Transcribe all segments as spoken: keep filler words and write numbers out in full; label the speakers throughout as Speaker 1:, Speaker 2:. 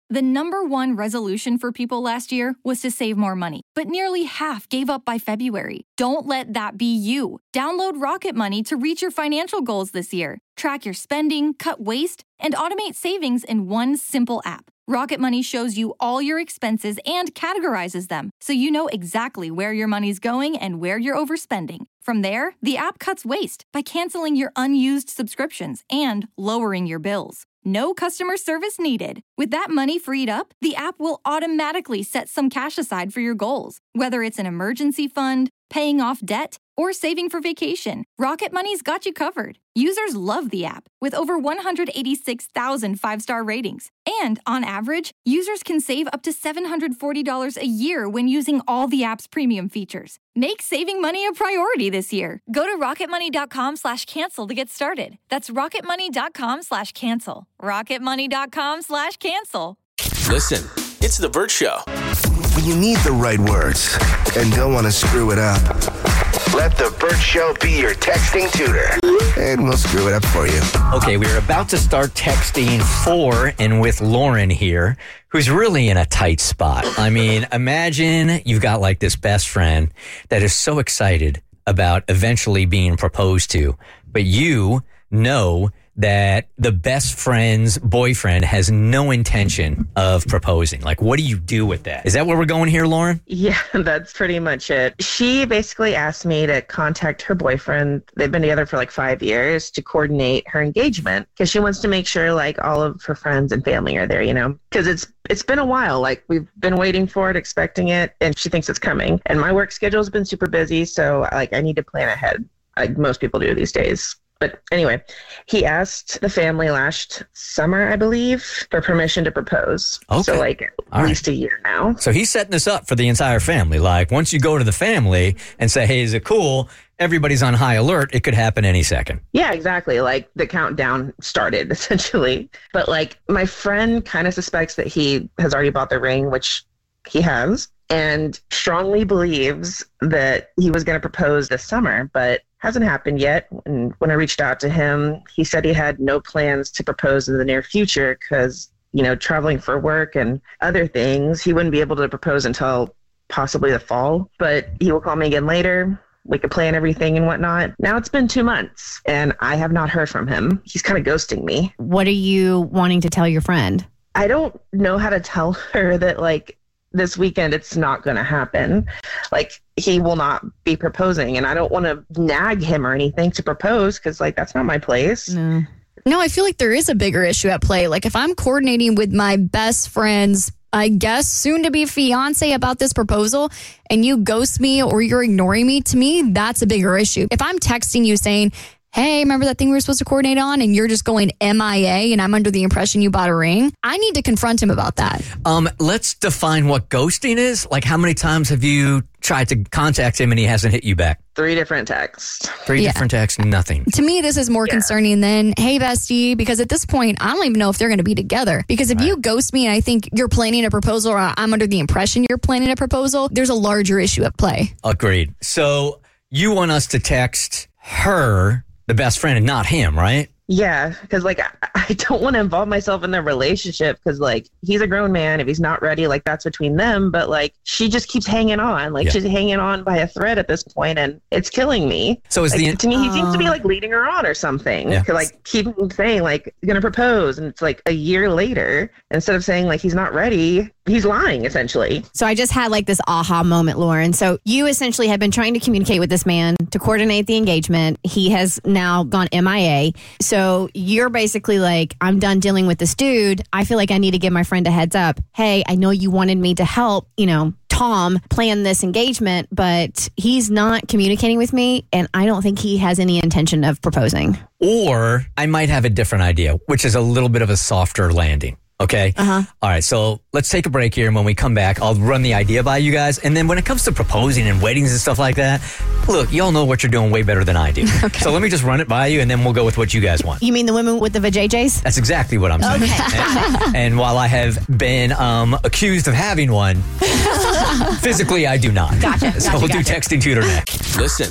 Speaker 1: The number one resolution for people last year was to save more money, but nearly half gave up by February. Don't let that be you. Download Rocket Money to reach your financial goals this year. Track your spending, cut waste, and automate savings in one simple app. Rocket Money shows you all your expenses and categorizes them, so you know exactly where your money's going and where you're overspending. From there, the app cuts waste by canceling your unused subscriptions and lowering your bills. No customer service needed. With that money freed up, the app will automatically set some cash aside for your goals, whether it's an emergency fund, paying off debt, or saving for vacation. Rocket Money's got you covered. Users love the app, with over one hundred eighty-six thousand five-star ratings. And on average, users can save up to seven hundred forty dollars a year when using all the app's premium features. Make saving money a priority this year. Go to rocketmoney.com slash cancel to get started. That's rocketmoney.com slash cancel. rocketmoney.com slash cancel.
Speaker 2: Listen, it's The Bert Show.
Speaker 3: When you need the right words and don't want to screw it up, let The Bert Show be your texting tutor, and we'll screw it up for you.
Speaker 4: Okay, we're about to start texting for and with Lauren here, who's really in a tight spot. I mean, imagine you've got like this best friend that is so excited about eventually being proposed to, but you know that the best friend's boyfriend has no intention of proposing. Like, what do you do with that? Is that where we're going here, Lauren?
Speaker 5: Yeah, that's pretty much it. She basically asked me to contact her boyfriend. They've been together for like five years to coordinate her engagement because she wants to make sure like all of her friends and family are there, you know, because it's it's been a while. Like we've been waiting for it, expecting it, and she thinks it's coming. And my work schedule has been super busy, so like I need to plan ahead, like most people do these days. But anyway, he asked the family last summer, I believe, for permission to propose. Okay. So like at All least right. a year now.
Speaker 4: So he's setting this up for the entire family. Like once you go to the family and say, hey, is it cool? Everybody's on high alert. It could happen any second.
Speaker 5: Yeah, exactly. Like the countdown started essentially. But like my friend kind of suspects that he has already bought the ring, which he has, and strongly believes that he was going to propose this summer, but hasn't happened yet. And when I reached out to him, he said he had no plans to propose in the near future because, you know, traveling for work and other things, he wouldn't be able to propose until possibly the fall. But he will call me again later. We could plan everything and whatnot. Now it's been two months and I have not heard from him. He's kind of ghosting me.
Speaker 6: What are you wanting to tell your friend?
Speaker 5: I don't know how to tell her that, like, this weekend it's not going to happen. Like, he will not be proposing, and I don't want to nag him or anything to propose because, like, that's not my place.
Speaker 6: No. No, I feel like there is a bigger issue at play. Like, if I'm coordinating with my best friend's, I guess, soon-to-be fiance about this proposal, and you ghost me or you're ignoring me, to me, that's a bigger issue. If I'm texting you saying, hey, remember that thing we were supposed to coordinate on? And you're just going M I A and I'm under the impression you bought a ring. I need to confront him about that.
Speaker 4: Um, let's define what ghosting is. Like, how many times have you tried to contact him and he hasn't hit you back?
Speaker 5: Three different texts.
Speaker 4: Three yeah. different texts, nothing.
Speaker 6: To me, this is more yeah. concerning than, hey, bestie, because at this point, I don't even know if they're going to be together. Because if right. you ghost me and I think you're planning a proposal or I'm under the impression you're planning a proposal, there's a larger issue at play.
Speaker 4: Agreed. So you want us to text her, the best friend, and not him, right?
Speaker 5: Yeah, because, like, I, I don't want to involve myself in their relationship because, like, he's a grown man. If he's not ready, like, that's between them. But, like, she just keeps hanging on. Like, yeah. she's hanging on by a thread at this point, and it's killing me.
Speaker 4: So is
Speaker 5: like,
Speaker 4: the...
Speaker 5: To me, he uh... seems to be, like, leading her on or something. Yeah. To, like, keep saying, like, he's going to propose, and it's, like, a year later. Instead of saying, like, he's not ready, he's lying, essentially.
Speaker 6: So I just had, like, this aha moment, Lauren. So you essentially have been trying to communicate with this man to coordinate the engagement. He has now gone M I A. So you're basically like, I'm done dealing with this dude. I feel like I need to give my friend a heads up. Hey, I know you wanted me to help, you know, Tom plan this engagement, but he's not communicating with me, and I don't think he has any intention of proposing.
Speaker 4: Or I might have a different idea, which is a little bit of a softer landing. Okay.
Speaker 6: Uh-huh.
Speaker 4: All right. So let's take a break here. And when we come back, I'll run the idea by you guys. And then when it comes to proposing and weddings and stuff like that, look, y'all know what you're doing way better than I do. Okay. So let me just run it by you and then we'll go with what you guys want.
Speaker 6: You mean the women with the vajayjays?
Speaker 4: That's exactly what I'm saying.
Speaker 6: Okay.
Speaker 4: And, and while I have been um, accused of having one, physically I do not.
Speaker 6: Gotcha.
Speaker 4: So
Speaker 6: gotcha,
Speaker 4: we'll
Speaker 6: gotcha.
Speaker 4: do texting tutor next.
Speaker 2: Listen, it's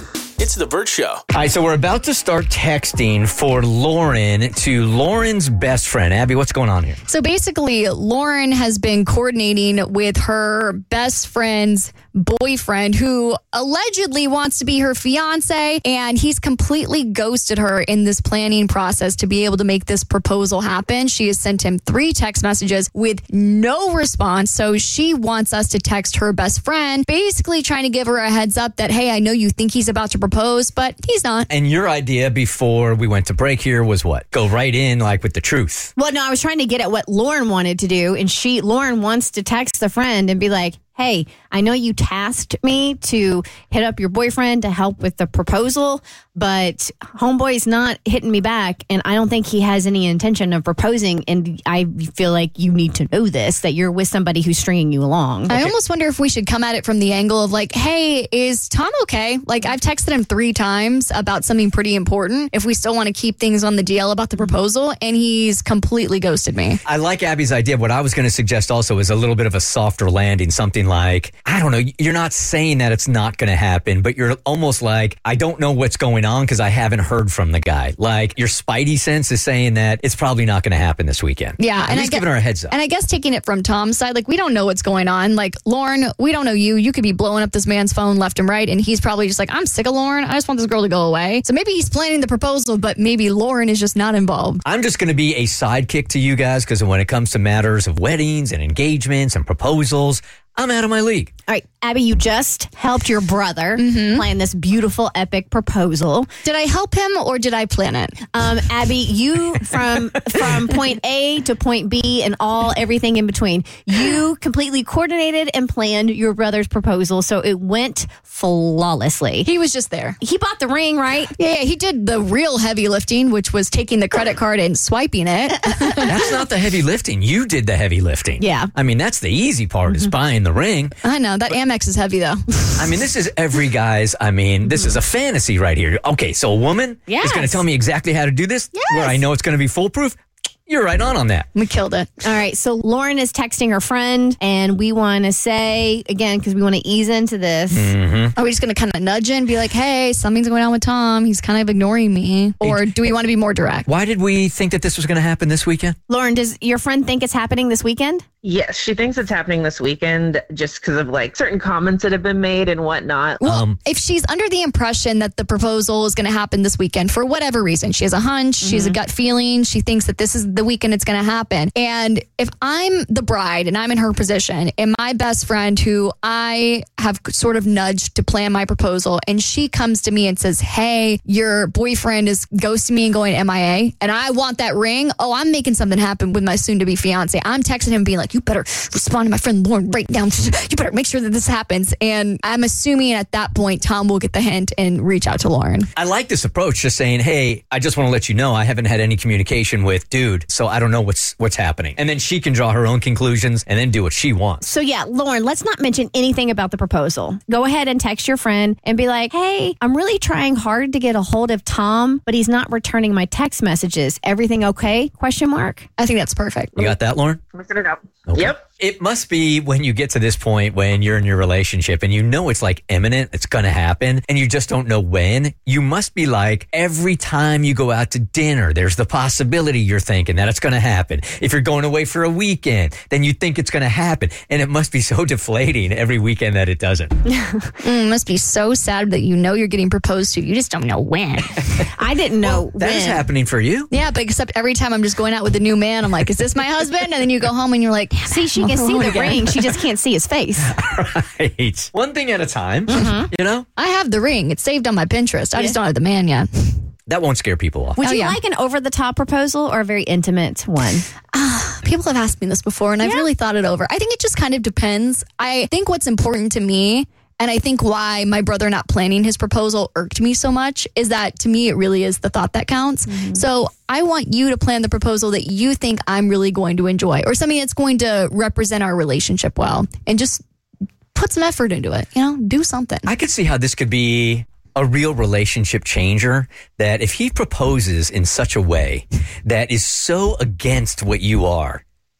Speaker 2: It's The Bert Show.
Speaker 4: All right, so we're about to start texting for Lauren to Lauren's best friend. Abby, what's going on here?
Speaker 7: So basically, Lauren has been coordinating with her best friend's boyfriend who allegedly wants to be her fiance, and he's completely ghosted her in this planning process to be able to make this proposal happen. She has sent him three text messages with no response. So she wants us to text her best friend, basically trying to give her a heads up that, hey, I know you think he's about to propose, but he's not.
Speaker 4: And your idea before we went to break here was what? Go right in like with the truth.
Speaker 6: Well, no, I was trying to get at what Lauren wanted to do, and she, Lauren wants to text the friend and be like, hey, I know you tasked me to hit up your boyfriend to help with the proposal, but homeboy's not hitting me back, and I don't think he has any intention of proposing, and I feel like you need to know this, that you're with somebody who's stringing you along.
Speaker 7: I almost wonder if we should come at it from the angle of like, hey, is Tom okay? Like, I've texted him three times about something pretty important. If we still want to keep things on the D L about the proposal, and he's completely ghosted me.
Speaker 4: I like Abby's idea. What I was going to suggest also is a little bit of a softer landing, something like, I don't know, you're not saying that it's not going to happen, but you're almost like, I don't know what's going on because I haven't heard from the guy. Like, your spidey sense is saying that it's probably not going to happen this weekend.
Speaker 7: Yeah.
Speaker 4: At
Speaker 7: and
Speaker 4: least
Speaker 7: I
Speaker 4: giving her a heads up.
Speaker 7: And I guess taking it from Tom's side, like, we don't know what's going on. Like, Lauren, we don't know you. You could be blowing up this man's phone left and right, and he's probably just like, I'm sick of Lauren. I just want this girl to go away. So maybe he's planning the proposal, but maybe Lauren is just not involved.
Speaker 4: I'm just going to be a sidekick to you guys because when it comes to matters of weddings and engagements and proposals, I'm out of my league.
Speaker 6: All right, Abby, you just helped your brother
Speaker 7: Mm-hmm.
Speaker 6: plan this beautiful, epic proposal.
Speaker 7: Did I help him or did I plan it?
Speaker 6: Um, Abby, you from from point A to point B and all everything in between, you completely coordinated and planned your brother's proposal, so it went flawlessly.
Speaker 7: He was just there.
Speaker 6: He bought the ring, right?
Speaker 7: Yeah, yeah, he did the real heavy lifting, which was taking the credit card and swiping it.
Speaker 4: That's not the heavy lifting. You did the heavy lifting.
Speaker 6: Yeah.
Speaker 4: I mean, that's the easy part is buying the ring.
Speaker 7: I know, that Amex is heavy, though.
Speaker 4: I mean, this is every guy's, I mean, this is a fantasy right here. Okay, so a woman
Speaker 6: Yes.
Speaker 4: is going to tell me exactly how to do this
Speaker 6: Yes.
Speaker 4: where I know it's going to be foolproof. You're right on on that.
Speaker 7: We killed it.
Speaker 6: All right, so Lauren is texting her friend, and we want to say, again, because we want to ease into this.
Speaker 7: Are we just going to kind of nudge in and be like, hey, something's going on with Tom. He's kind of ignoring me. Or do we want to be more direct?
Speaker 4: Why did we think that this was going to happen this weekend?
Speaker 6: Lauren, does your friend think it's happening this weekend?
Speaker 5: Yes, she thinks it's happening this weekend just because of like certain comments that have been made and whatnot.
Speaker 7: Well,
Speaker 4: Um,
Speaker 7: if she's under the impression that the proposal is going to happen this weekend for whatever reason, she has a hunch, she has a gut feeling, she thinks that this is the weekend it's going to happen. And if I'm the bride and I'm in her position, and my best friend who I have sort of nudged to plan my proposal, and she comes to me and says, hey, your boyfriend is ghosting me and going M I A, and I want that ring, oh, I'm making something happen with my soon-to-be fiance. I'm texting him being like, you better respond to my friend Lauren right now. You better make sure that this happens. And I'm assuming at that point, Tom will get the hint and reach out to Lauren.
Speaker 4: I like this approach, just saying, hey, I just want to let you know I haven't had any communication with dude, so I don't know what's what's happening. And then she can draw her own conclusions and then do what she wants.
Speaker 6: So yeah, Lauren, let's not mention anything about the proposal. Go ahead and text your friend and be like, hey, I'm really trying hard to get a hold of Tom, but he's not returning my text messages. Everything okay? Question mark.
Speaker 7: I think that's perfect.
Speaker 4: You got that, Lauren?
Speaker 5: I'm looking it up.
Speaker 4: Okay.
Speaker 5: Yep.
Speaker 4: It must be when you get to this point when you're in your relationship and you know it's like imminent, it's going to happen, and you just don't know when. You must be like, every time you go out to dinner, there's the possibility you're thinking that it's going to happen. If you're going away for a weekend, then you think it's going to happen. And it must be so deflating every weekend that it doesn't.
Speaker 7: Mm, must be so sad that you know you're getting proposed to. You just don't know when.
Speaker 6: I didn't know
Speaker 4: That is
Speaker 6: when.
Speaker 4: happening for you.
Speaker 7: Yeah, but except every time I'm just going out with a new man, I'm like, is this my husband? And then you go home and you're like,
Speaker 6: See, she can see the ring. She just can't see his face.
Speaker 4: Right. One thing at a time, you know?
Speaker 7: I have the ring. It's saved on my Pinterest. I just don't have the man yet.
Speaker 4: That won't scare people off.
Speaker 6: Would
Speaker 7: Oh,
Speaker 6: you
Speaker 7: yeah.
Speaker 6: like an over-the-top proposal or a very intimate one?
Speaker 7: People have asked me this before, and I've really thought it over. I think it just kind of depends. I think what's important to me, and I think why my brother not planning his proposal irked me so much, is that to me, it really is the thought that counts. Mm-hmm. So I want you to plan the proposal that you think I'm really going to enjoy, or something that's going to represent our relationship well, and just put some effort into it. You know, do something.
Speaker 4: I could see how this could be a real relationship changer, that if he proposes in such a way that is so against what you are,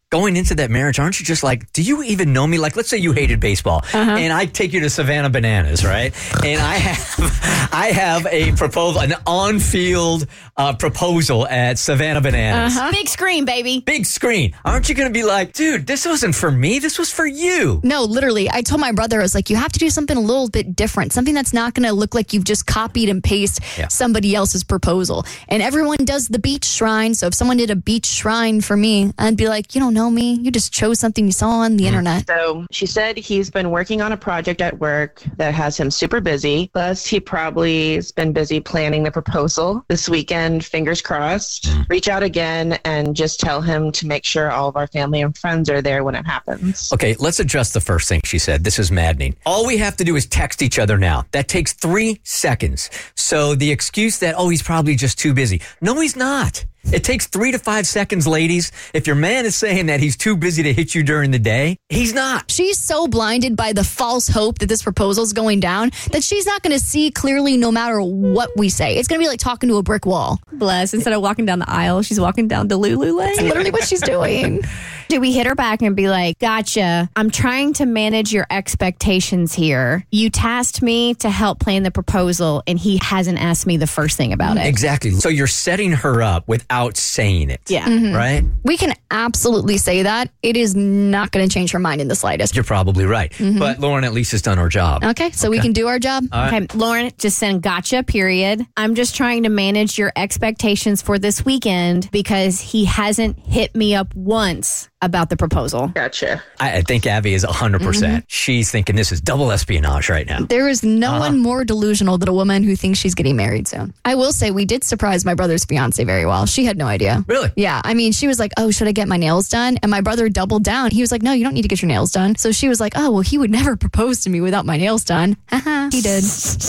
Speaker 4: going into that marriage, aren't you just like, do you even know me? Like, let's say you hated baseball, uh-huh. and I take you to Savannah Bananas, right? And I have, I have a proposal, an on-field uh, proposal at Savannah Bananas.
Speaker 6: Uh-huh. Big screen, baby.
Speaker 4: Big screen. Aren't you going to be like, dude, this wasn't for me. This was for you.
Speaker 7: No, literally. I told my brother, I was like, you have to do something a little bit different, something that's not going to look like you've just copied and pasted yeah. somebody else's proposal. And everyone does the beach shrine. So if someone did a beach shrine for me, I'd be like, you don't know me. You just chose something you saw on the mm. internet.
Speaker 5: So she said he's been working on a project at work that has him super busy. Plus, he probably has been busy planning the proposal this weekend. Fingers crossed. Mm. Reach out again and just tell him to make sure all of our family and friends are there when it happens.
Speaker 4: Okay, let's address the first thing she said. This is maddening. All we have to do is text each other now. That takes three seconds. So the excuse that, oh, he's probably just too busy. No, he's not. It takes three to five seconds, ladies. If your man is saying that he's too busy to hit you during the day, he's not.
Speaker 7: She's so blinded by the false hope that this proposal is going down that she's not going to see clearly no matter what we say. It's going to be like talking to a brick wall.
Speaker 6: Bless. Instead of walking down the aisle, she's walking down Delulu Lane.
Speaker 7: That's literally what she's doing.
Speaker 6: Do we hit her back and be like, gotcha, I'm trying to manage your expectations here. You tasked me to help plan the proposal, and he hasn't asked me the first thing about it.
Speaker 4: Exactly. So you're setting her up without saying it.
Speaker 6: Yeah.
Speaker 7: Mm-hmm.
Speaker 4: Right?
Speaker 7: We can absolutely say that. It is not going to change her mind in the slightest.
Speaker 4: You're probably right. Mm-hmm. But Lauren at least has done her job.
Speaker 7: Okay, so okay. we can do our job.
Speaker 6: Right. Okay, Lauren, just send gotcha, period. I'm just trying to manage your expectations for this weekend because he hasn't hit me up once about the proposal.
Speaker 5: Gotcha.
Speaker 4: I, I think Abby is one hundred percent. Mm-hmm. She's thinking this is double espionage right now.
Speaker 7: There is no uh-huh. one more delusional than a woman who thinks she's getting married soon. I will say we did surprise my brother's fiance very well. She had no idea.
Speaker 4: Really?
Speaker 7: Yeah. I mean, she was like, oh, should I get my nails done? And my brother doubled down. He was like, no, you don't need to get your nails done. So she was like, oh, well, he would never propose to me without my nails done. He did.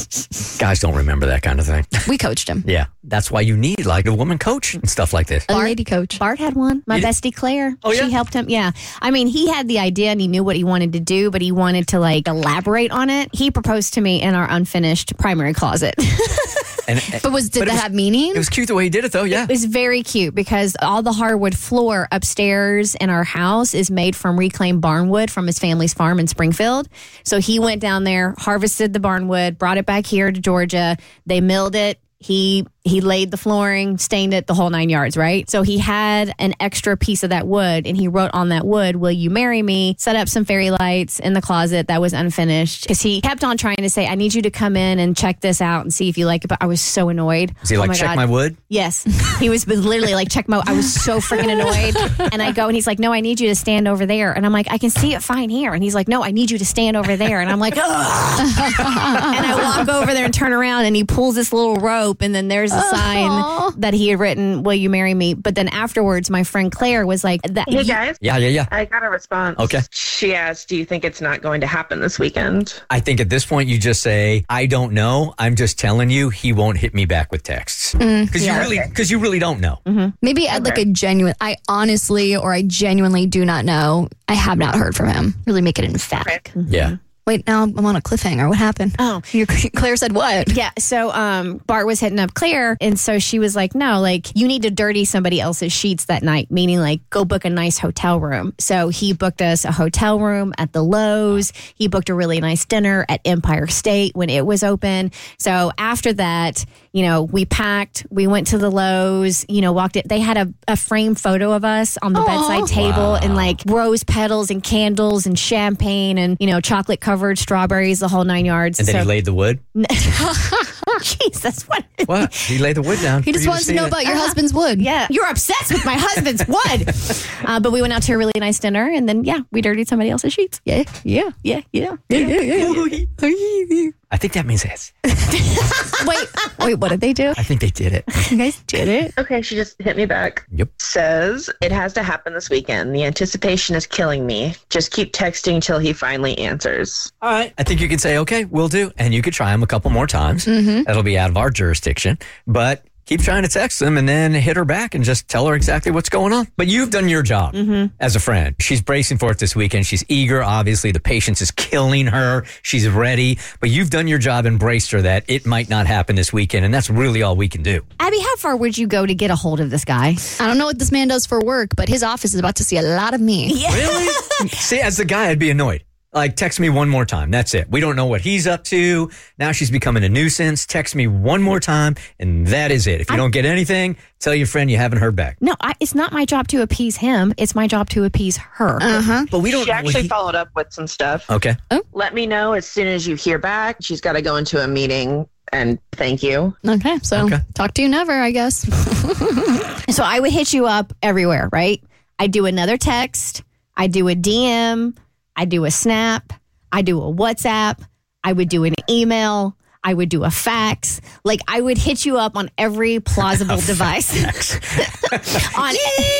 Speaker 4: Guys don't remember that kind of thing.
Speaker 7: We coached him.
Speaker 4: Yeah. That's why you need like a woman coach and stuff like this.
Speaker 7: A lady coach.
Speaker 6: Bart had one. My bestie Claire.
Speaker 4: Oh, yeah?
Speaker 6: She helped him. Yeah. I mean, he had the idea and he knew what he wanted to do, but he wanted to like elaborate on it. He proposed to me in our unfinished primary closet.
Speaker 7: And, but was did
Speaker 4: but
Speaker 7: that
Speaker 4: was,
Speaker 7: have meaning?
Speaker 4: It was cute the way he did it, though. Yeah,
Speaker 6: it was very cute because all the hardwood floor upstairs in our house is made from reclaimed barnwood from his family's farm in Springfield. So he went down there, harvested the barnwood, brought it back here to Georgia. They milled it. He he laid the flooring, stained it, the whole nine yards, right? So he had an extra piece of that wood, and he wrote on that wood, will you marry me? Set up some fairy lights in the closet that was unfinished. Because he kept on trying to say, I need you to come in and check this out and see if you like it. But I was so annoyed.
Speaker 4: Was he
Speaker 6: oh
Speaker 4: like,
Speaker 6: my
Speaker 4: check
Speaker 6: God.
Speaker 4: my wood?
Speaker 6: Yes. He was literally like, check my, I was so freaking annoyed. And I go, and he's like, no, I need you to stand over there. And I'm like, I can see it fine here. And he's like, no, I need you to stand over there. And I'm like, ugh. And I walk over there and turn around, and he pulls this little rope, and then there's a sign Aww. That he had written, will you marry me? But then afterwards, my friend Claire was like, that,
Speaker 5: hey guys.
Speaker 4: Yeah, yeah, yeah.
Speaker 5: I got a response.
Speaker 4: Okay.
Speaker 5: She asked, do you think it's not going to happen this weekend?
Speaker 4: I think at this point, you just say, I don't know. I'm just telling you, he won't hit me back with texts. Because mm, yeah. you really, because you really don't know.
Speaker 7: Mm-hmm. Maybe add okay. like a genuine, I honestly, or I genuinely do not know. I have not heard from him. Really make it emphatic.
Speaker 4: Okay. Yeah.
Speaker 7: Wait, now I'm on a cliffhanger. What happened?
Speaker 6: Oh,
Speaker 7: Your, Claire said what?
Speaker 6: Yeah. So um, Bart was hitting up Claire. And so she was like, no, like you need to dirty somebody else's sheets that night, meaning like go book a nice hotel room. So he booked us a hotel room at the Lowe's. He booked a really nice dinner at Empire State when it was open. So after that, you know, we packed, we went to the Lowe's, you know, walked it. They had a, a framed photo of us on the Aww. Bedside table wow. and like rose petals and candles and champagne and, you know, chocolate covered strawberries, the whole nine yards.
Speaker 4: And then so, he laid the wood?
Speaker 6: Jeez, that's what.
Speaker 4: What? He laid the wood down.
Speaker 7: He just wants to know it. About your husband's wood.
Speaker 6: Yeah. You're obsessed with my husband's wood. Uh, but we went out to a really nice dinner, and then, yeah, we dirtied somebody else's sheets.
Speaker 7: Yeah.
Speaker 6: Yeah. Yeah. Yeah. Yeah. Yeah. Yeah. yeah, yeah.
Speaker 4: I think that means yes.
Speaker 7: wait, wait, what did they do?
Speaker 4: I think they did it.
Speaker 7: You guys did it?
Speaker 5: Okay, she just hit me back.
Speaker 4: Yep.
Speaker 5: Says, it has to happen this weekend. The anticipation is killing me. Just keep texting till he finally answers.
Speaker 4: All right. I think you could say, okay, we'll do. And you could try him a couple more times. Mm-hmm. That'll be out of our jurisdiction. But keep trying to text them and then hit her back and just tell her exactly what's going on. But you've done your job mm-hmm. as a friend. She's bracing for it this weekend. She's eager. Obviously, the patience is killing her. She's ready. But you've done your job and braced her that it might not happen this weekend. And that's really all we can do.
Speaker 6: Abby, how far would you go to get a hold of this guy?
Speaker 7: I don't know what this man does for work, but his office is about to see a lot of me.
Speaker 6: Yeah.
Speaker 4: Really? See, as the guy, I'd be annoyed. Like, text me one more time. That's it. We don't know what he's up to. Now she's becoming a nuisance. Text me one more time, and that is it. If you I, don't get anything, tell your friend you haven't heard back.
Speaker 6: No, I, it's not my job to appease him. It's my job to appease her.
Speaker 7: Uh-huh.
Speaker 4: But we don't.
Speaker 5: She actually
Speaker 4: he,
Speaker 5: followed up with some stuff.
Speaker 4: Okay.
Speaker 5: Oh. Let me know as soon as you hear back. She's got to go into a meeting, and thank you.
Speaker 7: Okay, so okay. Talk to you never, I guess.
Speaker 6: So I would hit you up everywhere, right? I do another text. I do a D M. I do a snap. I do a WhatsApp. I would do an email. I would do a fax. Like, I would hit you up on every plausible device. on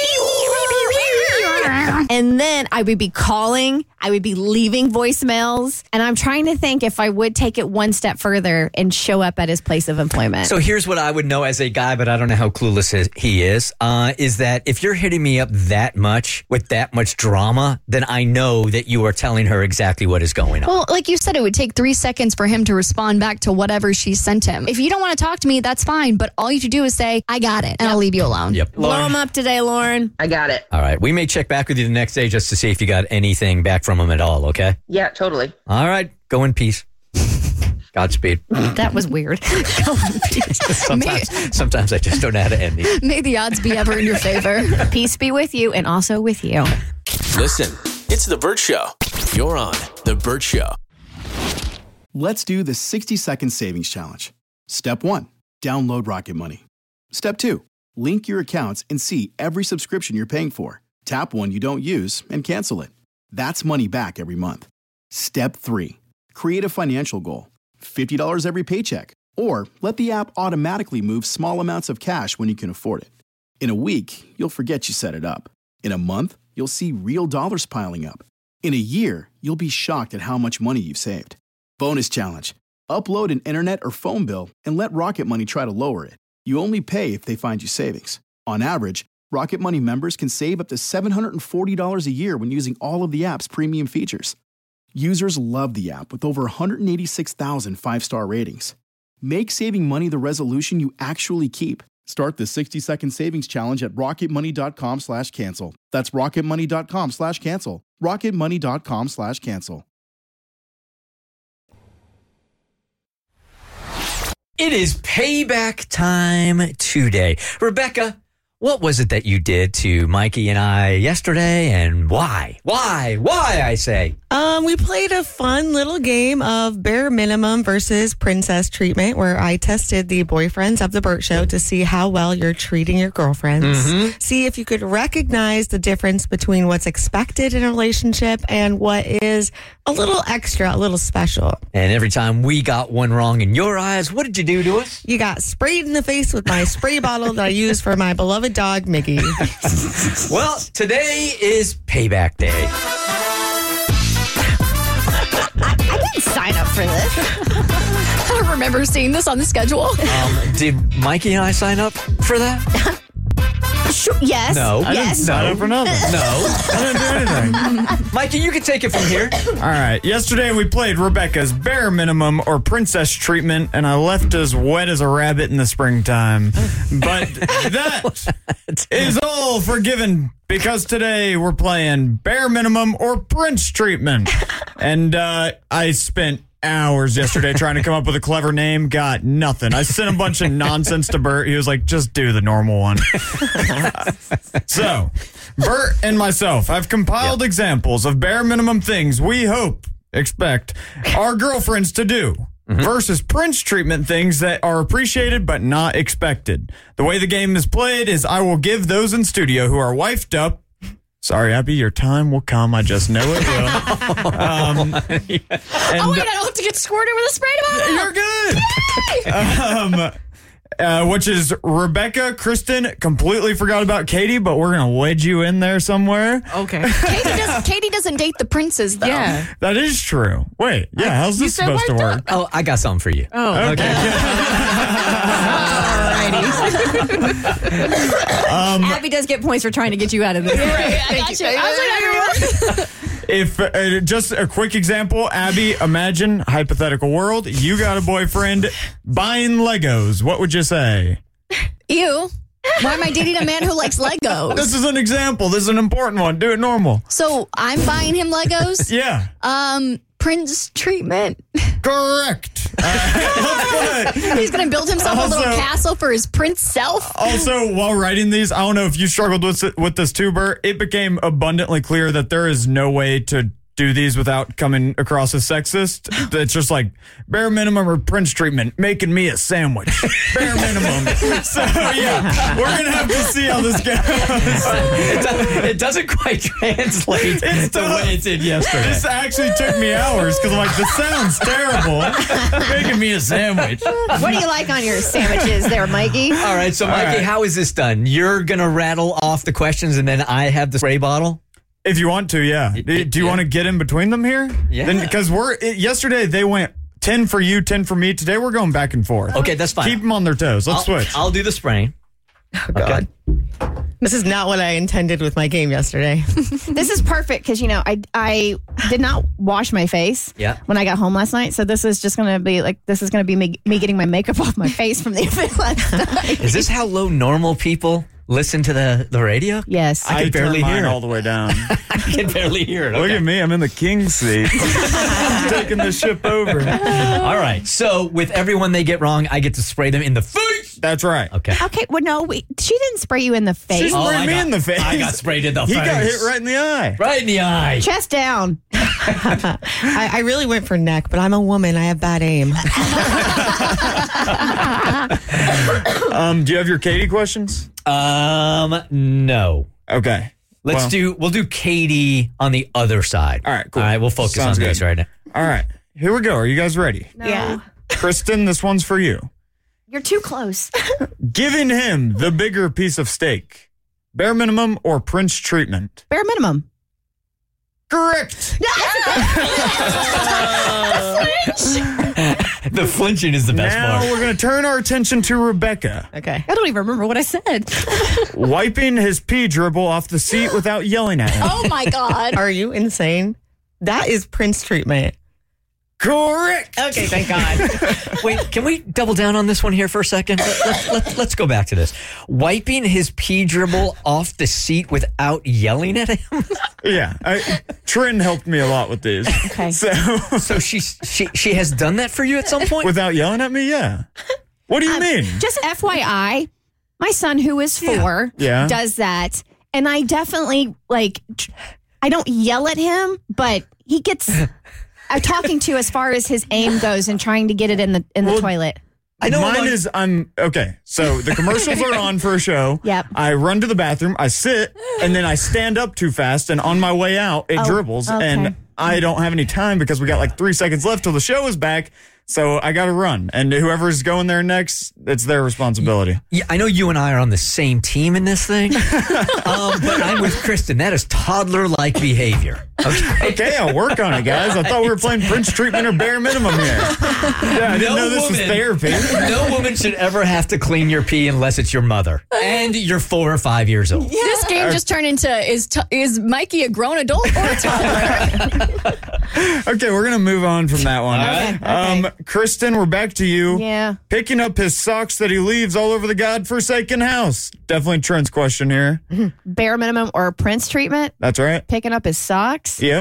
Speaker 6: And then I would be calling. I would be leaving voicemails. And I'm trying to think if I would take it one step further and show up at his place of employment.
Speaker 4: So here's what I would know as a guy, but I don't know how clueless he is, uh, is that if you're hitting me up that much with that much drama, then I know that you are telling her exactly what is going on.
Speaker 7: Well, like you said, it would take three seconds for him to respond back to whatever she sent him. If you don't want to talk to me, that's fine. But all you have to do is say, I got it, and yep. I'll leave you alone.
Speaker 4: Yep.
Speaker 6: Blow him up today, Lauren.
Speaker 5: I got it.
Speaker 4: All right. We may check back with you the next day just to see if you got anything back from him at all, okay?
Speaker 5: Yeah, totally.
Speaker 4: All right. Go in peace. Godspeed.
Speaker 6: That was weird. Go in peace.
Speaker 4: sometimes, may, sometimes I just don't know how to end these.
Speaker 7: May the odds be ever in your favor.
Speaker 6: Peace be with you and also with you.
Speaker 2: Listen, it's The Bert Show. You're on The Bert Show.
Speaker 8: Let's do the sixty second savings challenge. Step one, download Rocket Money. Step two, link your accounts and see every subscription you're paying for. Tap one you don't use and cancel it. That's money back every month. Step three, create a financial goal. fifty dollars every paycheck. Or let the app automatically move small amounts of cash when you can afford it. In a week, you'll forget you set it up. In a month, you'll see real dollars piling up. In a year, you'll be shocked at how much money you've saved. Bonus challenge. Upload an internet or phone bill and let Rocket Money try to lower it. You only pay if they find you savings. On average, Rocket Money members can save up to seven hundred forty dollars a year when using all of the app's premium features. Users love the app with over one hundred eighty-six thousand five-star ratings. Make saving money the resolution you actually keep. Start the sixty second savings challenge at rocketmoney.com slash cancel. That's rocketmoney.com slash cancel. rocketmoney.com slash cancel.
Speaker 4: It is payback time today. Rebecca, what was it that you did to Mikey and I yesterday, and why? Why? Why, I say?
Speaker 9: Um, we played a fun little game of bare minimum versus princess treatment, where I tested the boyfriends of the Bert Show to see how well you're treating your girlfriends. Mm-hmm. See if you could recognize the difference between what's expected in a relationship and what is a little extra, a little special.
Speaker 4: And every time we got one wrong in your eyes, what did you do to us?
Speaker 9: You got sprayed in the face with my spray bottle that I use for my beloved dog, Mickey.
Speaker 4: Well, today is payback day.
Speaker 6: I, I didn't sign up for this.
Speaker 7: I don't remember seeing this on the schedule.
Speaker 4: Um, did Mikey and I sign up for that?
Speaker 6: Sure, yes.
Speaker 4: No.
Speaker 10: I
Speaker 6: yes.
Speaker 10: didn't sign up for nothing.
Speaker 4: No.
Speaker 10: I didn't do anything.
Speaker 4: Mikey, you can take it from here.
Speaker 10: All right. Yesterday we played Rebecca's bare minimum or princess treatment, and I left as wet as a rabbit in the springtime. But that is all forgiven because today we're playing bare minimum or prince treatment. And uh, I spent hours yesterday trying to come up with a clever name. Got nothing. I sent a bunch of nonsense to Bert. He was like, just do the normal one. So, Bert and myself have compiled yep. examples of bare minimum things we hope, expect our girlfriends to do mm-hmm. versus prince treatment things that are appreciated but not expected. The way the game is played is I will give those in studio who are wifed up. Sorry, Abby, your time will come. I just know it will. um,
Speaker 7: yeah. and, oh, wait, I don't have to get squirted with a spray bottle.
Speaker 10: You're good. um, uh, which is Rebecca. Kristen completely forgot about Katie, but we're going to wedge you in there somewhere.
Speaker 9: Okay.
Speaker 7: Katie, does, Katie doesn't date the princes, though.
Speaker 9: Yeah.
Speaker 10: That is true. Wait, yeah, how's this
Speaker 9: said
Speaker 10: supposed to
Speaker 9: why
Speaker 10: work?
Speaker 9: not?
Speaker 4: Oh, I got something for you.
Speaker 9: Oh,
Speaker 10: Okay.
Speaker 6: Abby does get points for trying to get you out of this.
Speaker 7: Right, I got you. I was like, I don't-
Speaker 10: If uh, just a quick example, Abby, imagine hypothetical world. You got a boyfriend buying Legos. What would you say?
Speaker 7: Ew. Why am I dating a man who likes Legos?
Speaker 10: This is an example. This is an important one. Do it normal.
Speaker 7: So I'm buying him Legos?
Speaker 10: Yeah.
Speaker 7: Um, Prince treatment.
Speaker 10: Correct. Uh, let's put-
Speaker 7: He's going to build himself a little
Speaker 10: Also-
Speaker 7: castle for his prince self.
Speaker 10: Also, while writing these, I don't know if you struggled with with this too, Bert. It became abundantly clear that there is no way to do these without coming across as sexist. It's just like bare minimum or Prince treatment, making me a sandwich. Bare minimum. So yeah, we're gonna have to see how this goes.
Speaker 4: it, does, it doesn't quite translate
Speaker 10: It's
Speaker 4: the
Speaker 10: tough.
Speaker 4: way it did yesterday.
Speaker 10: This actually took me hours because I'm like, this sounds terrible. Making me a sandwich.
Speaker 6: What do you like on your sandwiches there, Mikey?
Speaker 4: All right, so Mikey,
Speaker 10: right.
Speaker 4: how is this done? You're going to rattle off the questions and then I have the spray bottle?
Speaker 10: If you want to, yeah. Do you
Speaker 4: yeah.
Speaker 10: want to get in between them here?
Speaker 4: Yeah.
Speaker 10: Because we're it, yesterday they went ten for you, ten for me. Today we're going back and forth.
Speaker 4: Okay, that's fine.
Speaker 10: Keep them on their toes. Let's
Speaker 4: I'll,
Speaker 10: switch.
Speaker 4: I'll do the spraying.
Speaker 9: Oh, God. This is not what I intended with my game yesterday.
Speaker 6: This is perfect because, you know, I I did not wash my face
Speaker 4: Yeah.
Speaker 6: when I got home last night. So this is just going to be like, this is going to be me, me getting my makeup off my face from the event last night.
Speaker 4: Is this how low normal people listen to the, the radio?
Speaker 6: Yes.
Speaker 4: I can barely
Speaker 10: turn mine
Speaker 4: hear it.
Speaker 10: all the way down.
Speaker 4: I can barely hear it.
Speaker 10: Look
Speaker 4: Okay.
Speaker 10: at me. I'm in the king seat. Taking the ship over.
Speaker 4: All right. So with everyone they get wrong, I get to spray them in the face.
Speaker 10: That's right.
Speaker 4: Okay.
Speaker 6: Okay, well, no, we, she didn't spray you in the face.
Speaker 10: She sprayed
Speaker 4: I
Speaker 10: me
Speaker 4: got-
Speaker 10: in the face.
Speaker 4: I got sprayed in the
Speaker 10: he
Speaker 4: face.
Speaker 10: got hit right in the eye.
Speaker 4: Right in the eye.
Speaker 6: Chest down.
Speaker 9: I, I really went for neck, but I'm a woman. I have bad aim.
Speaker 10: Um, do you have your Katie questions?
Speaker 4: Um, no.
Speaker 10: Okay.
Speaker 4: Let's
Speaker 10: Well,
Speaker 4: do, we'll do Katie on the other side.
Speaker 10: All right, cool.
Speaker 4: All right, we'll focus
Speaker 10: Sounds
Speaker 4: on
Speaker 10: good.
Speaker 4: these right now.
Speaker 10: All right. Here we go. Are you guys ready?
Speaker 6: Yeah.
Speaker 10: Kristen, this one's for you.
Speaker 6: You're too close.
Speaker 10: Giving him the bigger piece of steak. Bare minimum or Prince treatment?
Speaker 6: Bare minimum.
Speaker 10: Correct.
Speaker 4: The flinching is the best
Speaker 10: Now
Speaker 4: part.
Speaker 10: we're going to turn our attention to Rebecca.
Speaker 9: Okay.
Speaker 6: I don't even remember what I said.
Speaker 10: Wiping his pee dribble off the seat without yelling at him.
Speaker 7: Oh, my God.
Speaker 9: Are you insane? That is Prince treatment.
Speaker 10: Correct.
Speaker 9: Okay, thank God.
Speaker 4: Wait, can we double down on this one here for a second? Let, let, let, let's go back to this. Wiping his pee dribble off the seat without yelling at him?
Speaker 10: Yeah. I, Trin helped me a lot with these.
Speaker 6: Okay.
Speaker 10: So,
Speaker 4: So she's, she she has done that for you at some point?
Speaker 10: without yelling at me, yeah. What do you mean?
Speaker 6: Just F Y I, my son who is four
Speaker 10: Yeah.
Speaker 6: does that. And I definitely, like, tr- I don't yell at him, but he gets uh, talking to as far as his aim goes and trying to get it in the in the
Speaker 10: Well,
Speaker 6: toilet.
Speaker 4: I know
Speaker 10: Mine
Speaker 4: I'm-
Speaker 10: is I'm okay. So the commercials are on for a show.
Speaker 6: Yep.
Speaker 10: I run to the bathroom, I sit, and then I stand up too fast, and on my way out, it
Speaker 6: Oh,
Speaker 10: dribbles,
Speaker 6: okay.
Speaker 10: and I don't have any time because we got like three seconds left till the show is back. So I got to run, and whoever's going there next, it's their responsibility.
Speaker 4: Yeah, I know you and I are on the same team in this thing, um, but I'm with Kristen. That is toddler-like behavior. Okay.
Speaker 10: Okay, I'll work on it, guys. I thought we were playing Prince treatment or bare minimum here. Yeah, I didn't
Speaker 4: No
Speaker 10: know this was
Speaker 4: woman.
Speaker 10: therapy.
Speaker 4: No woman should ever have to clean your pee unless it's your mother. And you're four or five years old.
Speaker 7: This game just turned into is t- is Mikey a grown adult or a toddler?
Speaker 10: Okay, we're gonna move on from that one.
Speaker 4: right.
Speaker 10: Um, Kristen, we're back to you.
Speaker 6: Yeah.
Speaker 10: Picking up his socks that he leaves all over the godforsaken house. Definitely Trent's question here.
Speaker 6: Bare minimum or Prince treatment,
Speaker 10: That's right.
Speaker 6: picking up his socks.
Speaker 10: Yep.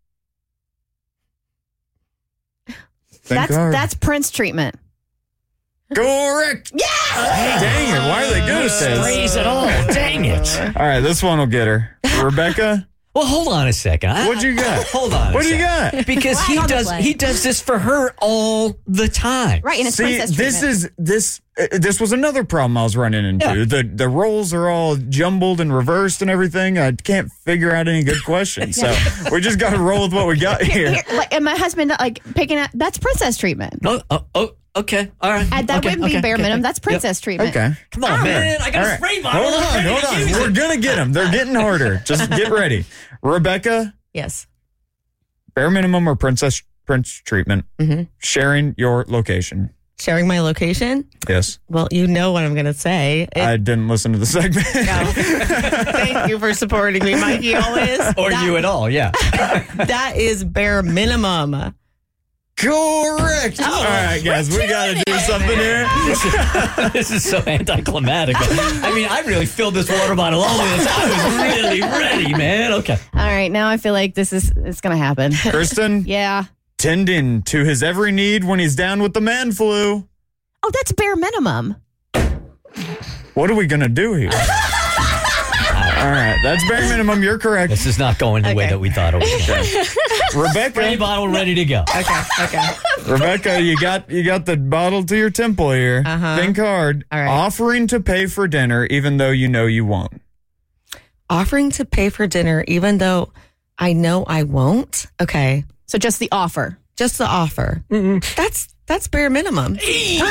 Speaker 10: Think
Speaker 6: That's
Speaker 10: hard.
Speaker 6: that's Prince treatment.
Speaker 10: correct. Yeah. Dang it! Why are they good at this?
Speaker 4: Praise it all. Dang it.
Speaker 10: All right, this one will get her. Rebecca,
Speaker 4: Well, hold on a second. I-
Speaker 10: What'd you got?
Speaker 4: Hold on. a
Speaker 10: what do you
Speaker 4: second.
Speaker 10: got?
Speaker 4: Because
Speaker 6: Flag
Speaker 4: he
Speaker 6: on the
Speaker 4: does
Speaker 6: play.
Speaker 4: he does this for her all the time.
Speaker 6: Right, and it's
Speaker 10: See,
Speaker 6: princess
Speaker 10: this
Speaker 6: treatment.
Speaker 10: is this. Uh, this was another problem I was running into.
Speaker 4: Yeah.
Speaker 10: The the roles are all jumbled and reversed and everything. I can't figure out any good questions, so we just got to roll with what we got here.
Speaker 6: Here, like, and my husband like picking up that's princess treatment.
Speaker 4: Oh, oh, oh, Okay. All right.
Speaker 6: Uh, that
Speaker 4: okay,
Speaker 6: wouldn't
Speaker 4: okay,
Speaker 6: be bare
Speaker 4: okay,
Speaker 6: minimum.
Speaker 4: okay.
Speaker 6: That's princess
Speaker 4: Yep.
Speaker 6: treatment.
Speaker 10: Okay.
Speaker 4: Come on, man. I got
Speaker 10: All
Speaker 4: a
Speaker 10: right.
Speaker 4: spray bottle.
Speaker 10: Hold on, hold on. We're going to get them. They're getting harder. Just get ready. Rebecca,
Speaker 9: Yes.
Speaker 10: bare minimum or princess prince treatment?
Speaker 9: Mm-hmm.
Speaker 10: Sharing your location.
Speaker 9: Sharing my location?
Speaker 10: Yes.
Speaker 9: Well, you know what I'm going to say. It-
Speaker 10: I didn't listen to the segment.
Speaker 9: Thank you for supporting me, Mikey, always.
Speaker 4: Or
Speaker 9: that,
Speaker 4: you at all, yeah.
Speaker 9: That is bare minimum.
Speaker 10: Correct. All right, guys, we got to do something here.
Speaker 4: This is so anticlimactic. I mean, I really filled this water bottle all this. I was really ready, man. Okay.
Speaker 6: All right, now I feel like this is it's going to happen.
Speaker 10: Kristen,
Speaker 6: Yeah.
Speaker 10: tending to his every need when he's down with the man flu.
Speaker 6: Oh, that's bare minimum.
Speaker 10: What are we going to do here? All right, that's bare minimum. You're correct.
Speaker 4: This is not going the way
Speaker 9: Okay.
Speaker 4: that we thought it was going.
Speaker 10: Rebecca,
Speaker 4: Spray bottle ready to go.
Speaker 9: Okay, okay.
Speaker 10: Rebecca, you got you got the bottle to your temple here.
Speaker 9: Uh-huh.
Speaker 10: Think hard.
Speaker 9: All right.
Speaker 10: Offering to pay for dinner even though you know you won't.
Speaker 9: Offering to pay for dinner, even though I know I won't. Okay,
Speaker 6: So just the offer.
Speaker 9: just the offer. That's that's bare minimum.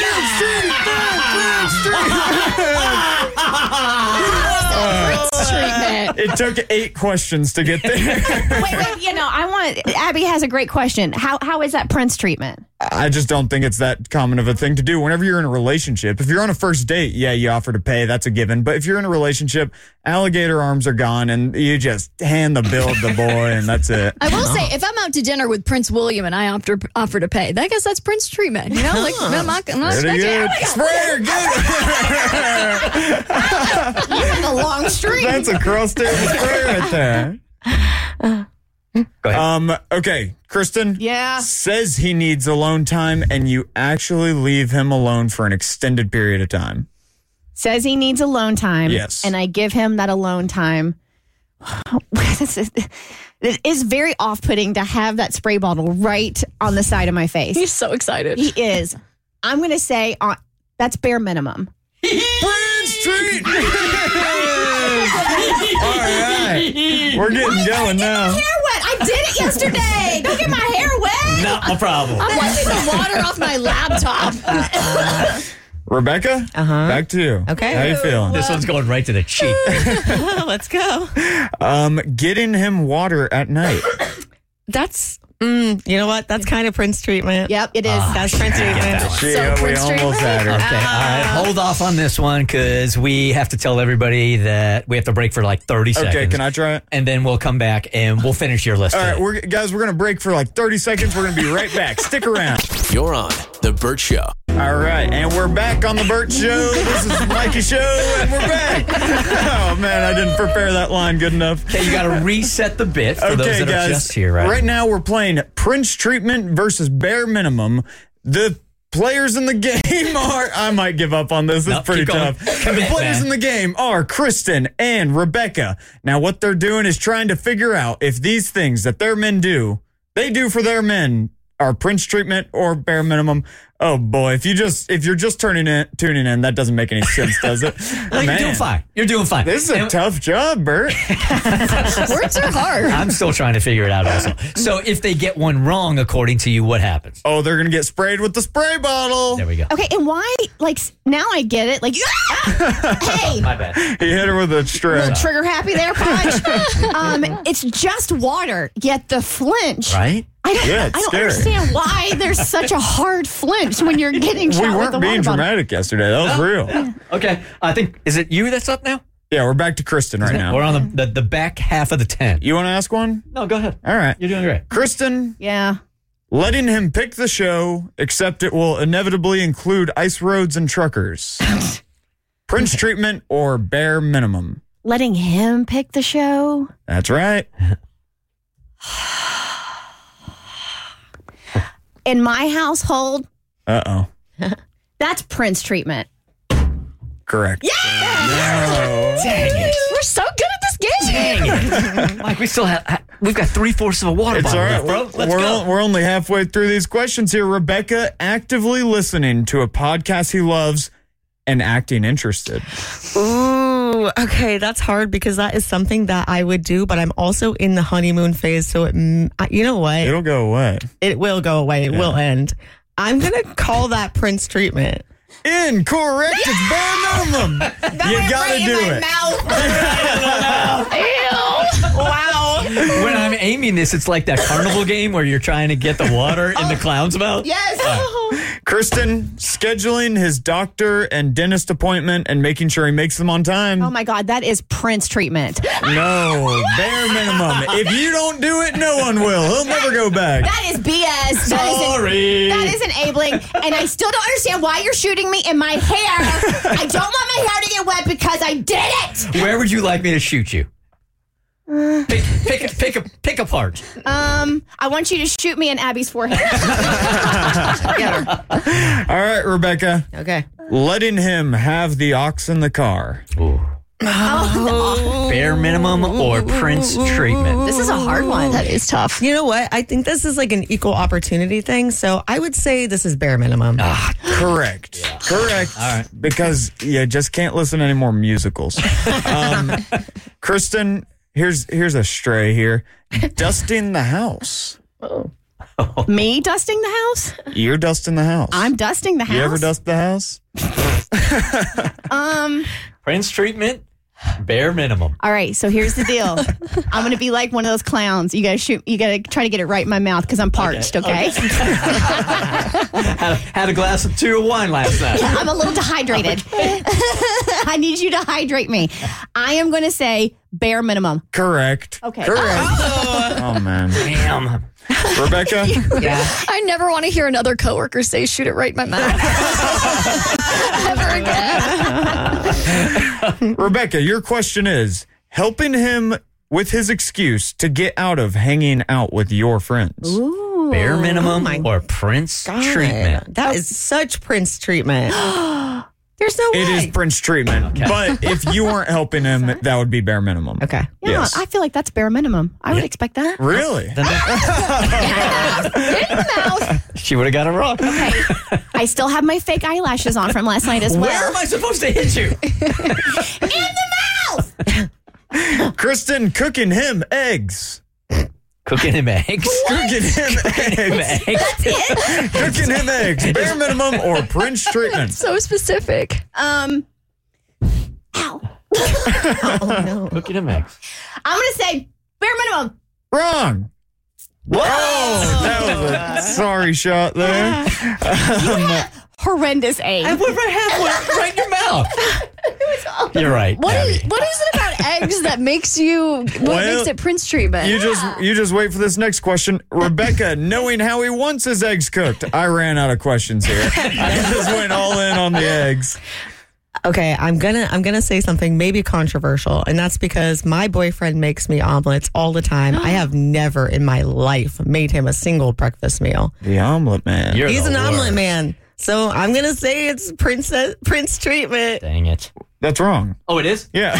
Speaker 7: Prince treatment.
Speaker 10: It took eight questions to get there.
Speaker 6: Wait, wait, you know, I want Abby has a great question. How how is that Prince treatment?
Speaker 10: I just don't think it's that common of a thing to do. Whenever you're in a relationship, if you're on a first date, yeah, you offer to pay. That's a given. But if you're in a relationship, alligator arms are gone and you just hand the bill to the boy and that's it.
Speaker 7: I will say, if I'm out to dinner with Prince William and I offer, offer to pay, I guess that's Prince treatment. You know, like I'm not, I'm not
Speaker 10: Pretty
Speaker 7: expecting.
Speaker 10: good. Sprayer, good.
Speaker 6: You're in the long street.
Speaker 10: That's a cross table sprayer right there.
Speaker 4: Go ahead.
Speaker 10: Um, okay, Kristen.
Speaker 6: Yeah.
Speaker 10: Says he needs alone time and you actually leave him alone for an extended period of time.
Speaker 6: Says he needs alone time.
Speaker 10: Yes.
Speaker 6: And I give him that alone time. This is- It is very off-putting to have that spray bottle right on the side of my face.
Speaker 7: He's so excited.
Speaker 6: He is. I'm going to say uh, that's bare minimum.
Speaker 10: Prince treat. All right. We're getting going now.
Speaker 6: Hair wet. I did it yesterday. Don't get my hair wet.
Speaker 4: Not a problem.
Speaker 7: I'm wiping the water off my laptop.
Speaker 10: Rebecca,
Speaker 9: Uh-huh.
Speaker 10: back to you.
Speaker 9: Okay.
Speaker 10: How you feeling?
Speaker 4: This one's going right to the cheek.
Speaker 9: Let's go.
Speaker 10: Um, getting him water at night.
Speaker 9: That's mm, you know what? That's kind of Prince treatment.
Speaker 6: Yep, it is.
Speaker 9: That's Prince treatment.
Speaker 10: She,
Speaker 7: So
Speaker 10: uh, we
Speaker 7: Prince
Speaker 10: almost
Speaker 7: treatment?
Speaker 10: had her.
Speaker 4: Okay, all right. Hold off on this one because we have to tell everybody that we have to break for like thirty seconds.
Speaker 10: Okay, can I try it?
Speaker 4: And then we'll come back and we'll finish your list.
Speaker 10: All right,
Speaker 4: today.
Speaker 10: we're, guys, we're going to break for like thirty seconds. We're going to be right back. Stick around.
Speaker 2: You're on The Burt Show.
Speaker 10: All right, and we're back on The Burt Show. This is Mikey Show, and we're back. Oh, man, I didn't prepare that line good enough.
Speaker 4: Okay, you got to reset the bit for those
Speaker 10: Okay,
Speaker 4: that
Speaker 10: guys.
Speaker 4: are just here, right?
Speaker 10: Right now, we're playing Prince treatment versus bare minimum. The players in the game are. I might give up on this. This
Speaker 4: No,
Speaker 10: is pretty
Speaker 4: keep going.
Speaker 10: tough.
Speaker 4: Commit,
Speaker 10: the players
Speaker 4: man.
Speaker 10: in the game are Kristen and Rebecca. Now, what they're doing is trying to figure out if these things that their men do, they do for their men, are Prince treatment or bare minimum. Oh boy, if you just if you're just turning in tuning in, that doesn't make any sense, does it?
Speaker 4: Well, you're doing fine. You're doing fine.
Speaker 10: This is a
Speaker 4: And
Speaker 10: tough job, Bert.
Speaker 7: Words are hard.
Speaker 4: I'm still trying to figure it out also. So if they get one wrong, according to you, what happens?
Speaker 10: Oh, they're gonna get sprayed with the spray bottle.
Speaker 4: There we go.
Speaker 6: Okay, and why, like, now I get it. Like, hey,
Speaker 4: My bad.
Speaker 10: He hit her with a string.
Speaker 6: trigger happy there, Punch. um, it's just water, yet the flinch.
Speaker 4: Right?
Speaker 6: I don't,
Speaker 10: Yeah, it's
Speaker 6: I don't
Speaker 10: scary.
Speaker 6: understand why there's such a hard flinch when you're getting shot
Speaker 10: We
Speaker 6: with
Speaker 10: weren't
Speaker 6: the
Speaker 10: being
Speaker 6: water bottle.
Speaker 10: dramatic yesterday. That was real.
Speaker 4: Okay. I think, is it you that's up now?
Speaker 10: Yeah, we're back to Kristen right now.
Speaker 4: We're on the, the, the back half of the tent.
Speaker 10: You want to ask one?
Speaker 4: No, go ahead.
Speaker 10: All right.
Speaker 4: You're doing great.
Speaker 10: Kristen,
Speaker 6: Yeah.
Speaker 10: letting him pick the show, except it will inevitably include ice roads and truckers. Prince treatment or bare minimum?
Speaker 6: Letting him pick the show.
Speaker 10: That's right.
Speaker 6: In my household,
Speaker 10: Uh-oh.
Speaker 6: that's Prince treatment.
Speaker 10: Correct. Yeah!
Speaker 4: Dang it.
Speaker 7: We're so good at this game.
Speaker 4: Dang it. Mike, we still have, ha- we've got three fourths of a water
Speaker 10: It's
Speaker 4: bottle
Speaker 10: all right.
Speaker 4: left, bro. Let's
Speaker 10: we're,
Speaker 4: go.
Speaker 10: we're only halfway through these questions here. Rebecca, actively listening to a podcast he loves and acting interested.
Speaker 9: Ooh, okay, that's hard because that is something that I would do, but I'm also in the honeymoon phase, so it, mm, I- you know what?
Speaker 10: It'll go away.
Speaker 9: It will go away. It will end. I'm going to call that Prince treatment.
Speaker 10: Incorrect. Yeah! It's bare minimum.
Speaker 9: That
Speaker 10: you
Speaker 9: went
Speaker 10: gotta
Speaker 9: right
Speaker 10: do
Speaker 9: in my
Speaker 10: it.
Speaker 9: Mouth. Ew. Wow.
Speaker 4: When I'm aiming this, it's like that carnival game where you're trying to get the water in the clown's mouth.
Speaker 9: Yes.
Speaker 10: Uh, Kristen, scheduling his doctor and dentist appointment and making sure he makes them on time.
Speaker 6: Oh my God, that is Prince treatment.
Speaker 10: No, bare minimum. If you don't do it, no one will. He'll never go back.
Speaker 6: That is B S. That
Speaker 4: Sorry.
Speaker 6: Is that is enabling. And I still don't understand why you're shooting me in my hair. I don't want my hair to get wet because I did it.
Speaker 4: Where would you like me to shoot you? Pick, pick, a, pick, a, pick a part.
Speaker 6: Um, I want you to shoot me in Abby's forehead.
Speaker 10: All right, Rebecca.
Speaker 9: Okay.
Speaker 10: Letting him have the ox in the car.
Speaker 4: Ooh. Oh. Bare minimum or Prince treatment?
Speaker 6: This is a hard one.
Speaker 7: That is tough.
Speaker 9: You know what? I think this is like an equal opportunity thing. So I would say this is bare minimum.
Speaker 10: Ah, correct. Yeah. Correct. All right. Because you just can't listen to any more musicals. Um, Kristen, here's here's a stray here. Dusting the house.
Speaker 6: Oh. Me dusting the house?
Speaker 10: You're dusting the house.
Speaker 6: I'm dusting the house.
Speaker 10: You ever dust the house?
Speaker 6: um,
Speaker 4: Prince treatment, bare minimum.
Speaker 6: All right, so here's the deal. I'm going to be like one of those clowns. You got to shoot. You got to try to get it right in my mouth because I'm parched. Okay. okay.
Speaker 4: had, had a glass of two of wine last night.
Speaker 6: Yeah, I'm a little dehydrated. I need you to hydrate me. I am going to say bare minimum.
Speaker 10: Correct.
Speaker 6: Okay.
Speaker 10: Correct. Oh, oh man.
Speaker 4: Damn.
Speaker 10: Rebecca?
Speaker 9: Yeah.
Speaker 7: I never want to hear another coworker say, shoot it right in my mouth. Ever again.
Speaker 10: Rebecca, your question is, helping him with his excuse to get out of hanging out with your friends.
Speaker 6: Ooh.
Speaker 4: Bare minimum
Speaker 9: Oh
Speaker 4: or Prince
Speaker 9: God.
Speaker 4: treatment?
Speaker 9: That is such Prince treatment. There's no way.
Speaker 10: It is Prince treatment. Okay. But if you weren't helping him, that would be bare minimum.
Speaker 9: Okay.
Speaker 6: Yeah,
Speaker 10: Yes.
Speaker 6: I feel like that's bare minimum. I would
Speaker 4: Yeah.
Speaker 6: expect that.
Speaker 10: Really?
Speaker 6: In the mouth.
Speaker 4: She would have got it wrong.
Speaker 6: Okay. I still have my fake eyelashes on from last night as well.
Speaker 4: Where am I supposed to hit you?
Speaker 6: In the mouth.
Speaker 10: Kristen, cooking him eggs.
Speaker 4: Cooking him eggs.
Speaker 10: Cooking him eggs.
Speaker 6: That's it.
Speaker 10: Cooking him eggs. Bare minimum or Prince treatment.
Speaker 7: So specific.
Speaker 6: Um. Ow.
Speaker 9: Oh, no.
Speaker 4: Cooking him eggs.
Speaker 6: I'm gonna say bare minimum.
Speaker 10: Wrong.
Speaker 4: What?
Speaker 10: Oh, that was a sorry shot there. Um,
Speaker 6: Horrendous egg.
Speaker 4: I put my half one right in your mouth. You're right.
Speaker 7: What
Speaker 4: Abby.
Speaker 7: is, what is it about eggs that makes you, what
Speaker 10: Well,
Speaker 7: makes it Prince treatment?
Speaker 10: you just you just wait for this next question. Rebecca, knowing how he wants his eggs cooked, I ran out of questions here. I just went all in on the eggs.
Speaker 9: Okay, I'm gonna I'm gonna say something maybe controversial, and that's because my boyfriend makes me omelets all the time. I have never in my life made him a single breakfast meal.
Speaker 10: The omelet man.
Speaker 4: You're
Speaker 9: He's
Speaker 4: the
Speaker 9: an omelet
Speaker 4: worst.
Speaker 9: man, so I'm gonna say it's princess Prince treatment.
Speaker 4: Dang it.
Speaker 10: That's wrong.
Speaker 4: Oh, it is?
Speaker 10: Yeah.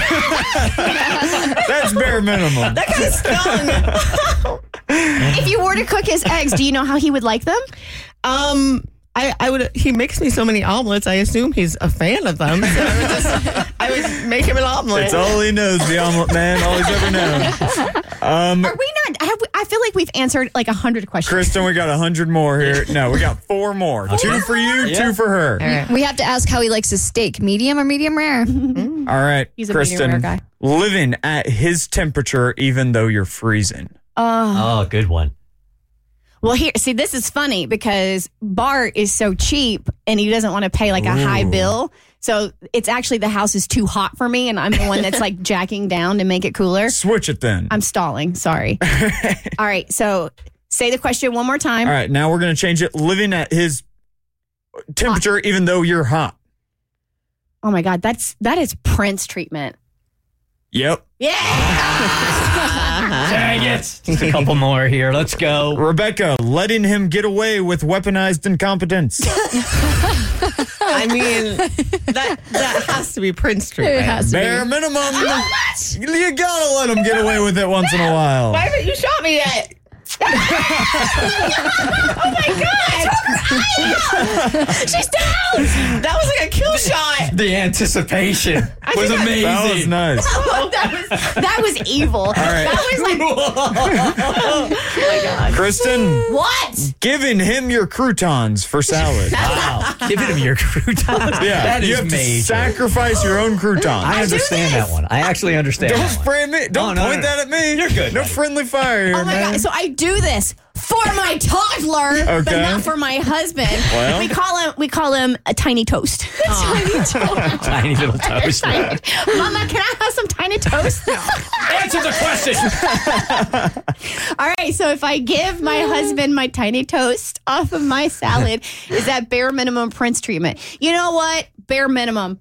Speaker 10: That's bare minimum.
Speaker 9: That kind of stung.
Speaker 6: If you were to cook his eggs, do you know how he would like them?
Speaker 9: Um, I, I would. He makes me so many omelets. I assume he's a fan of them. So I would, just, I would make him an omelet.
Speaker 10: It's all he knows, the omelet man, all he's ever known. Um,
Speaker 6: Are we not? Have we, I feel like we've answered like a hundred questions.
Speaker 10: Kristen, we got a hundred more here. No, we got four more. Two for you,
Speaker 4: Yeah.
Speaker 10: two for her.
Speaker 9: All right.
Speaker 7: We have to ask how he likes his steak, medium or medium rare?
Speaker 10: All right,
Speaker 6: He's a medium
Speaker 10: Kristen,
Speaker 6: rare guy.
Speaker 10: living at his temperature even though you're freezing.
Speaker 6: Oh.
Speaker 4: Oh, good one.
Speaker 6: Well, here, see, this is funny because Bart is so cheap and he doesn't want to pay like a high
Speaker 10: Ooh.
Speaker 6: bill. So it's actually the house is too hot for me and I'm the one that's like jacking down to make it cooler.
Speaker 10: Switch it then.
Speaker 6: I'm stalling. Sorry. All right. So say the question one more time.
Speaker 10: All right, now we're going to change it. Living at his temperature even though you're hot.
Speaker 6: Oh my God. That's, that is Prince treatment.
Speaker 10: Yep.
Speaker 6: Yeah.
Speaker 4: Dang it. Just a couple more here. Let's go.
Speaker 10: Rebecca, letting him get away with weaponized incompetence.
Speaker 9: I mean, that that has to be Prince treatment.
Speaker 7: It has to
Speaker 10: Bare
Speaker 7: be.
Speaker 10: minimum. You gotta let him get away with it once in a while.
Speaker 9: Why haven't you shot me yet?
Speaker 6: Oh my God! She's down.
Speaker 9: That was like a kill shot.
Speaker 4: The anticipation was amazing.
Speaker 10: That was nice.
Speaker 6: Oh, that was that was evil.
Speaker 10: All right.
Speaker 6: That was like, oh my God.
Speaker 10: Kristen,
Speaker 6: What?
Speaker 10: giving him your croutons for salad.
Speaker 4: Wow. Giving him your croutons.
Speaker 10: Yeah,
Speaker 4: That
Speaker 10: you
Speaker 4: is
Speaker 10: have
Speaker 4: major.
Speaker 10: to sacrifice your own croutons.
Speaker 4: I understand that one. I actually understand
Speaker 10: Don't
Speaker 4: that one.
Speaker 10: spray me. Don't
Speaker 4: Oh, no,
Speaker 10: point
Speaker 4: no, no.
Speaker 10: that at me.
Speaker 4: You're good,
Speaker 10: No
Speaker 4: buddy.
Speaker 10: friendly fire here,
Speaker 6: Oh my
Speaker 10: man.
Speaker 6: God! So I do this for my toddler, but
Speaker 10: Okay.
Speaker 6: not for my husband.
Speaker 10: Well.
Speaker 6: We call him we call him a tiny toast. Tiny toast.
Speaker 4: Tiny little toast.
Speaker 6: Tiny- Mama, can I have some tiny toast?
Speaker 4: Answer the question.
Speaker 6: All right. So if I give my husband my tiny toast off of my salad, is that bare minimum Prince treatment? You know what? Bare minimum.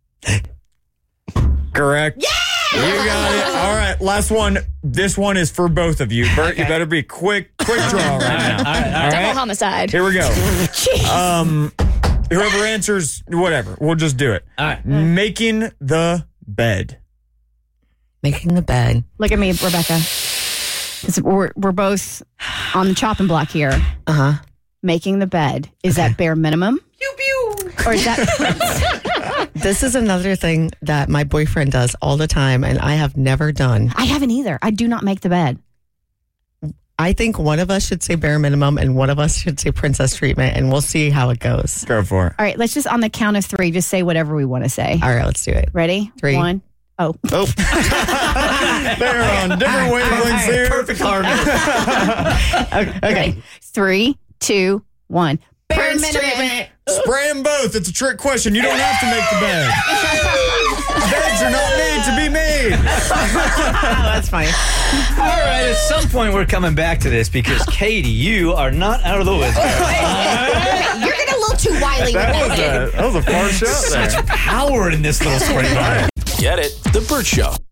Speaker 10: Correct. Yeah! You got it. All right, last one. This one is for both of you. Bert, you better be quick, quick draw right now.
Speaker 4: All right, all
Speaker 10: All
Speaker 7: Double
Speaker 10: right?
Speaker 7: homicide.
Speaker 10: Here we go.
Speaker 6: Jeez.
Speaker 10: Um, whoever answers, whatever. We'll just do it.
Speaker 4: All right.
Speaker 10: Making the bed.
Speaker 9: Making the bed.
Speaker 6: Look at me, Rebecca. 'Cause We're, we're both on the chopping block here.
Speaker 9: Uh huh.
Speaker 6: Making the bed. Is that bare minimum? Pew pew. Or is that Prince?
Speaker 9: This is another thing that my boyfriend does all the time, and I have never done.
Speaker 6: I haven't either. I do not make the bed.
Speaker 9: I think one of us should say bare minimum, and one of us should say princess treatment, and we'll see how it goes.
Speaker 10: Go for it.
Speaker 6: All right, let's just on the count of three, just say whatever we want to say.
Speaker 9: All right, let's do it.
Speaker 6: Ready?
Speaker 9: Three.
Speaker 6: One. Oh.
Speaker 10: Oh. They're on different wavelengths here.
Speaker 4: Perfect harmony.
Speaker 6: Okay. okay. Three, two, one. Bare
Speaker 9: Prince
Speaker 6: minimum.
Speaker 9: treatment.
Speaker 10: Spray them both. It's a trick question. You don't have to make the bed. Beds are not made to be made.
Speaker 9: Oh, that's funny.
Speaker 4: All right, at some point we're coming back to this because Katie, you are not out of the woods.
Speaker 6: You're getting a little too wily with
Speaker 10: That was
Speaker 6: that.
Speaker 10: a, that was a far shot there.
Speaker 4: Such power in this little spring.
Speaker 2: Get it? The Burt Show.